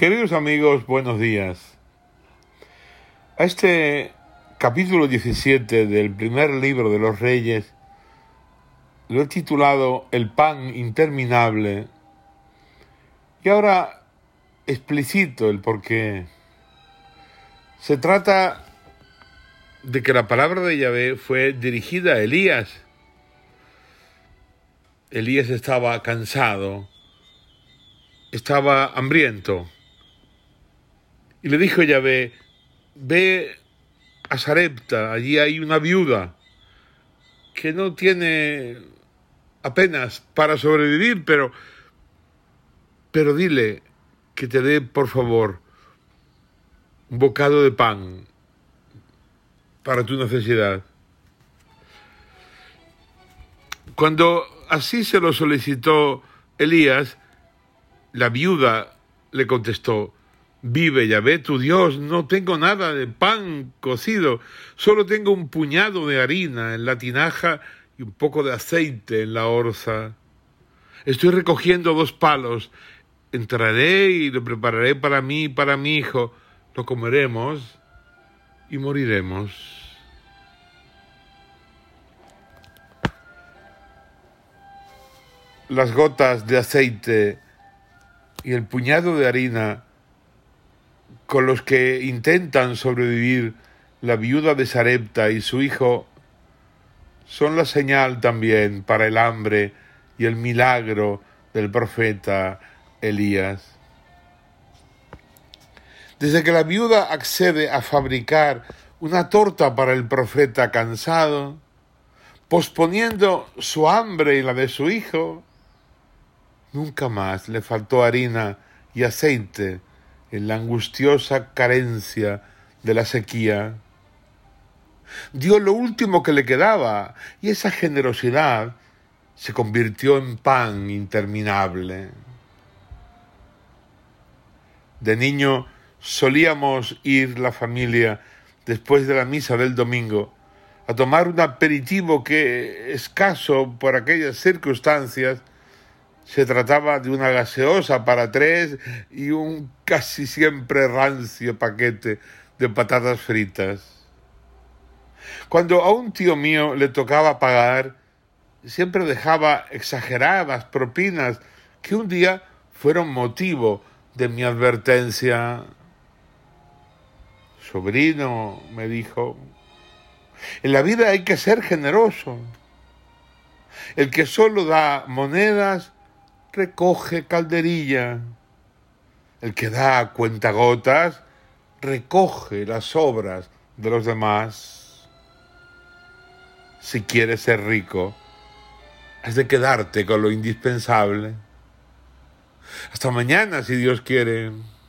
Queridos amigos, buenos días. A este capítulo 17 del primer libro de los Reyes lo he titulado El pan interminable y ahora explicito el porqué. Se trata de que la palabra de Yahvé fue dirigida a Elías. Elías estaba cansado, estaba hambriento. Y le dijo Yahvé: ve a Sarepta, allí hay una viuda que no tiene apenas para sobrevivir, pero dile que te dé, por favor, un bocado de pan para tu necesidad. Cuando así se lo solicitó Elías, la viuda le contestó: vive Yahvé tu Dios, no tengo nada de pan cocido, solo tengo un puñado de harina en la tinaja y un poco de aceite en la orza. Estoy recogiendo 2 palos, entraré y lo prepararé para mí y para mi hijo, lo comeremos y moriremos. Las gotas de aceite y el puñado de harina con los que intentan sobrevivir la viuda de Sarepta y su hijo son la señal también para el hambre y el milagro del profeta Elías. Desde que la viuda accede a fabricar una torta para el profeta cansado, posponiendo su hambre y la de su hijo, nunca más le faltó harina y aceite en la angustiosa carencia de la sequía. Dio lo último que le quedaba y esa generosidad se convirtió en pan interminable. De niño solíamos ir la familia después de la misa del domingo a tomar un aperitivo que, escaso por aquellas circunstancias, se trataba de una gaseosa para 3 y un casi siempre rancio paquete de patatas fritas. Cuando a un tío mío le tocaba pagar, siempre dejaba exageradas propinas que un día fueron motivo de mi advertencia. Sobrino, me dijo, en la vida hay que ser generoso. El que solo da monedas recoge calderilla. El que da a cuentagotas recoge las sobras de los demás. Si quieres ser rico, has de quedarte con lo indispensable. Hasta mañana, si Dios quiere.